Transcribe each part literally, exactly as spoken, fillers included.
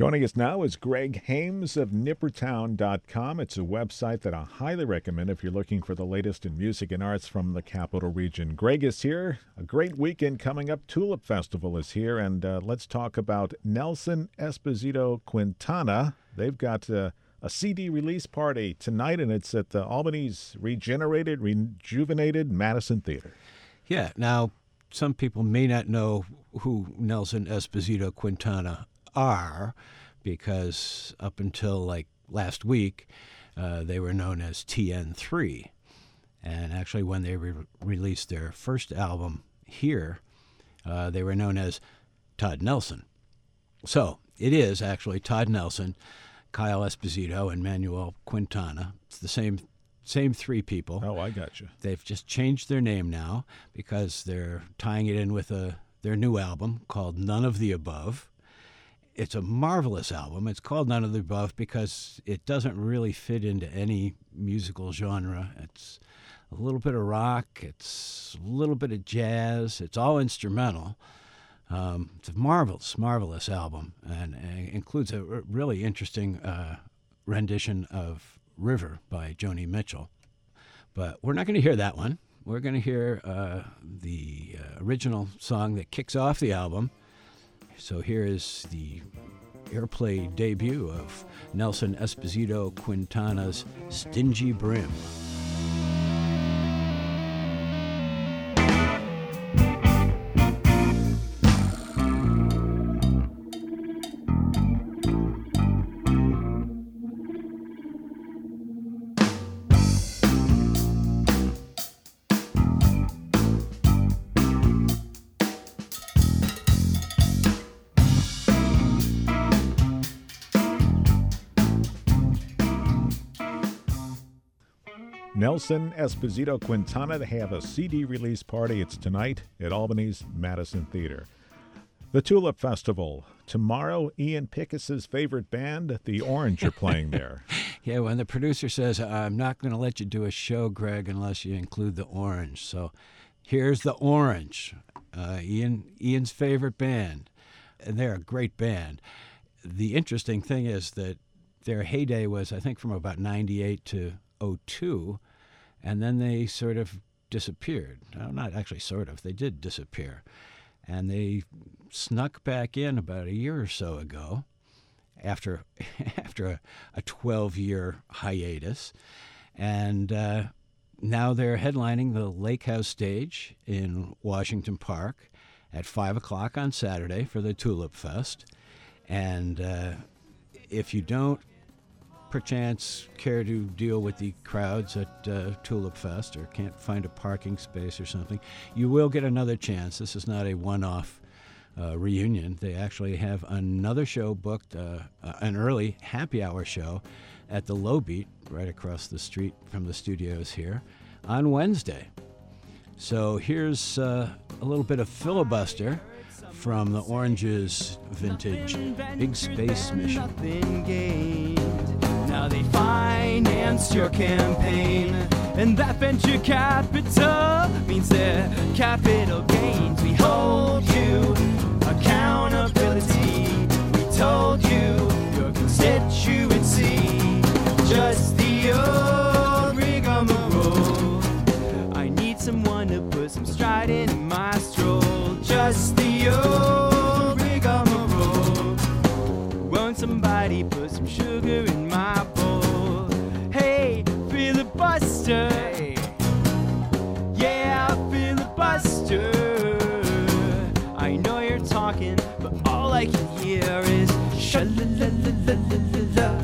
Joining us now is Greg Hames of Nippertown dot com. It's a website that I highly recommend if you're looking for the latest in music and arts from the capital region. Greg is here. A great weekend coming up. Tulip Festival is here, and uh, let's talk about Nelson Esposito Quintana. They've got uh, a C D release party tonight, and it's at the Albany's regenerated, rejuvenated Madison Theater. Yeah, now some people may not know who Nelson Esposito Quintana are, because up until like last week, uh, they were known as T N three. And actually, when they re- released their first album here, uh, they were known as Todd Nelson. So it is actually Todd Nelson, Kyle Esposito, and Manuel Quintana. It's the same same three people. Oh, I got you. They've just changed their name now because they're tying it in with a, their new album called None of the Above. It's a marvelous album. It's called None of the Above because it doesn't really fit into any musical genre. It's a little bit of rock. It's a little bit of jazz. It's all instrumental. Um, it's a marvelous, marvelous album, and, and includes a r- really interesting uh, rendition of River by Joni Mitchell. But we're not going to hear that one. We're going to hear uh, the uh, original song that kicks off the album. So here is the airplay debut of Nelson Esposito Quintana's Stingy Brim. Nelson Esposito Quintana, they have a C D release party. It's tonight at Albany's Madison Theater. The Tulip Festival. Tomorrow, Ian Pickus's favorite band, The Orange, are playing there. Yeah, when the producer says, I'm not going to let you do a show, Greg, unless you include The Orange. So here's The Orange, uh, Ian Ian's favorite band. And they're a great band. The interesting thing is that their heyday was, I think, from about ninety-eight to oh two, and then they sort of disappeared. No, not actually sort of. They did disappear. And they snuck back in about a year or so ago after after a, a twelve-year hiatus. And uh, now they're headlining the Lake House stage in Washington Park at five o'clock on Saturday for the Tulip Fest. And uh, if you don't perchance care to deal with the crowds at uh, Tulip Fest or can't find a parking space or something, you will get another chance. This is not a one-off uh, reunion. They actually have another show booked, uh, uh, an early happy hour show at the Low Beat, right across the street from the studios here, on Wednesday. So here's uh, a little bit of Filibuster from the Orange's vintage Big Space Mission. Now they financed your campaign, and that venture capital means their capital gains. We hold you accountability. We told you your constituency, just the old rigmarole. I need someone to put some stride in my stroll, just the old rigmarole. Won't somebody put some sugar in my bowl? Hey, filibuster. Hey. Yeah, filibuster. I know you're talking, but all I can hear is sha-la-la-la-la-la-la.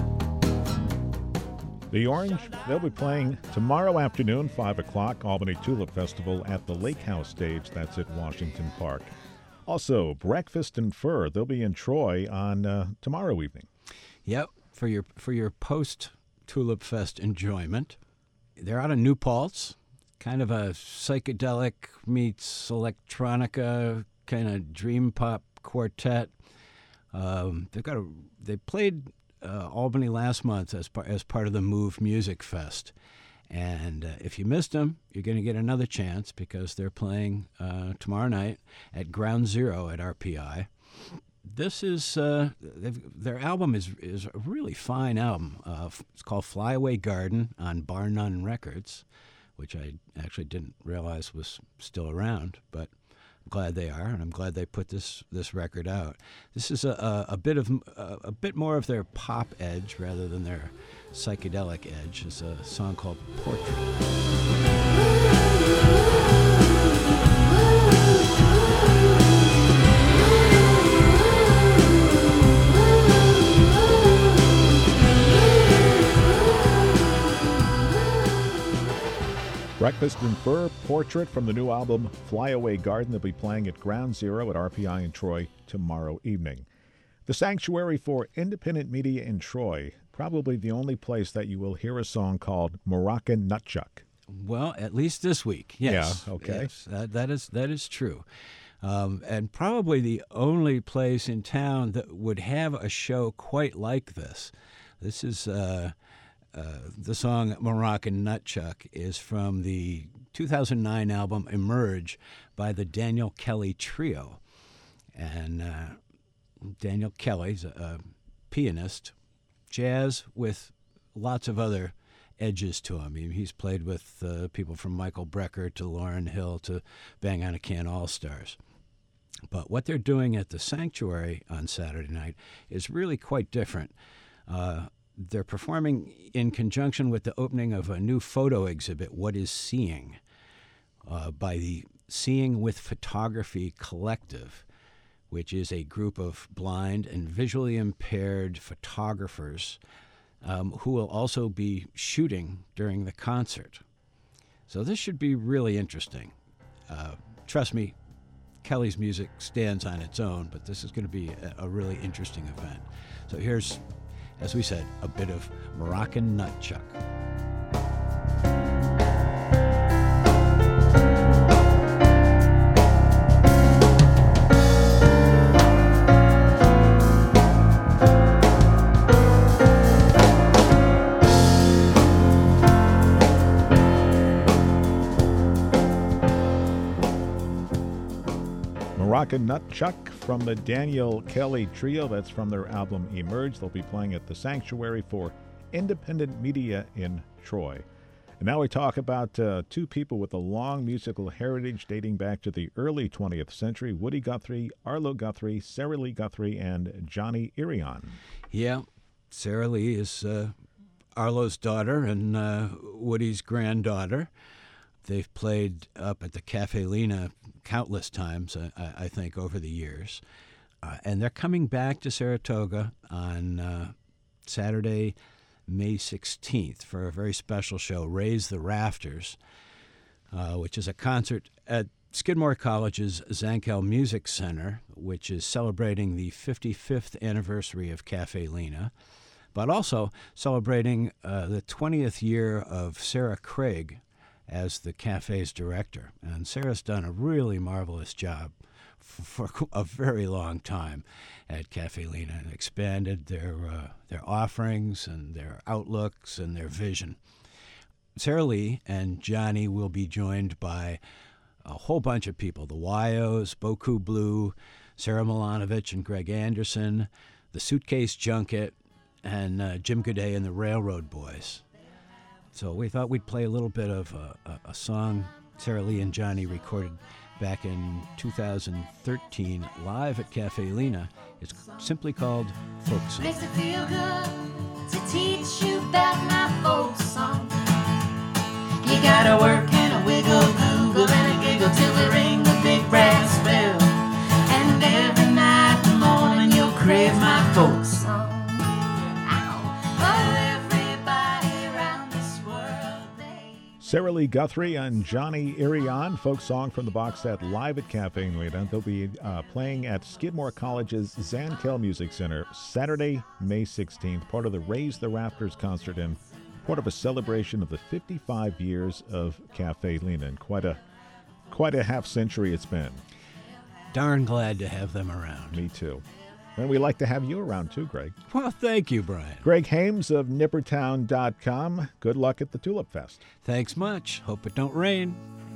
The Orange, they'll be playing tomorrow afternoon, five o'clock, Albany Tulip Festival at the Lake House stage. That's at Washington Park. Also, Breakfast and Fur, they'll be in Troy on uh, tomorrow evening. Yep, for your for your post-Tulip Fest enjoyment. They're out of New Paltz, kind of a psychedelic meets electronica, kind of dream pop quartet. Um, they've got a, they played uh, Albany last month as, par, as part of the Move Music Fest. And uh, if you missed them, you're going to get another chance because they're playing uh, tomorrow night at Ground Zero at R P I. This is uh, their album is is a really fine album. Uh, it's called Flyaway Garden on Bar None Records, which I actually didn't realize was still around, but I'm glad they are, and I'm glad they put this this record out. This is a, a, a bit of a, a bit more of their pop edge rather than their psychedelic edge. It's a song called Portrait. Breakfast and Fur, Portrait from the new album Flyaway Garden. They'll be playing at Ground Zero at R P I in Troy tomorrow evening. The Sanctuary for Independent Media in Troy, probably the only place that you will hear a song called Moroccan Nutchuck. Well, at least this week, yes. Yeah, okay. Yes, that, that is that is true. Um, and probably the only place in town that would have a show quite like this. This is... Uh, Uh, the song Moroccan Nutchuck is from the two thousand nine album Emerge by the Daniel Kelly Trio. And uh, Daniel Kelly's a, a pianist, jazz with lots of other edges to him. He, he's played with uh, people from Michael Brecker to Lauryn Hill to Bang on a Can All-Stars. But what they're doing at the Sanctuary on Saturday night is really quite different. Uh, They're performing in conjunction with the opening of a new photo exhibit, What is Seeing, uh, by the Seeing with Photography Collective, which is a group of blind and visually impaired photographers um, who will also be shooting during the concert. So this should be really interesting. Uh, trust me, Kelly's music stands on its own, but this is going to be a, a really interesting event. So here's, as we said, a bit of Moroccan Nutchuck. Moroccan Nutchuck from the Daniel Kelly Trio. That's from their album Emerge. They'll be playing at the Sanctuary for Independent Media in Troy. And now we talk about uh, two people with a long musical heritage dating back to the early twentieth century. Woody Guthrie, Arlo Guthrie, Sarah Lee Guthrie, and Johnny Irion. Yeah, Sarah Lee is uh, Arlo's daughter and uh, Woody's granddaughter. They've played up at the Cafe Lena countless times, I, I think, over the years. Uh, and they're coming back to Saratoga on uh, Saturday, May sixteenth, for a very special show, Raise the Rafters, uh, which is a concert at Skidmore College's Zankel Music Center, which is celebrating the fifty-fifth anniversary of Cafe Lena, but also celebrating uh, the twentieth year of Sarah Craig as the cafe's director. And Sarah's done a really marvelous job for, for a very long time at Cafe Lena and expanded their uh, their offerings and their outlooks and their vision. Sarah Lee and Johnny will be joined by a whole bunch of people, the Wyos, Boku Blue, Sarah Milanovich and Greg Anderson, the Suitcase Junket, and uh, Jim Gaudet and the Railroad Boys. So we thought we'd play a little bit of a, a, a song Sarah Lee and Johnny recorded back in two thousand thirteen live at Cafe Lena. It's simply called Folk Song. Makes it feel good to teach you about my folk song. You gotta work and a wiggle, Google and a giggle till we ring the big brass bell. And every night in the morning you'll crave my folk song. Sarah Lee Guthrie and Johnny Irion, folk song from the box set live at Cafe Lena. They'll be uh, playing at Skidmore College's Zankel Music Center Saturday, May sixteenth, part of the Raise the Rafters concert and part of a celebration of the fifty-five years of Cafe Lena. And quite a, quite a half century it's been. Darn glad to have them around. Me too. And we like to have you around too, Greg. Well, thank you, Brian. Greg Hames of Nippertown dot com. Good luck at the Tulip Fest. Thanks much. Hope it don't rain.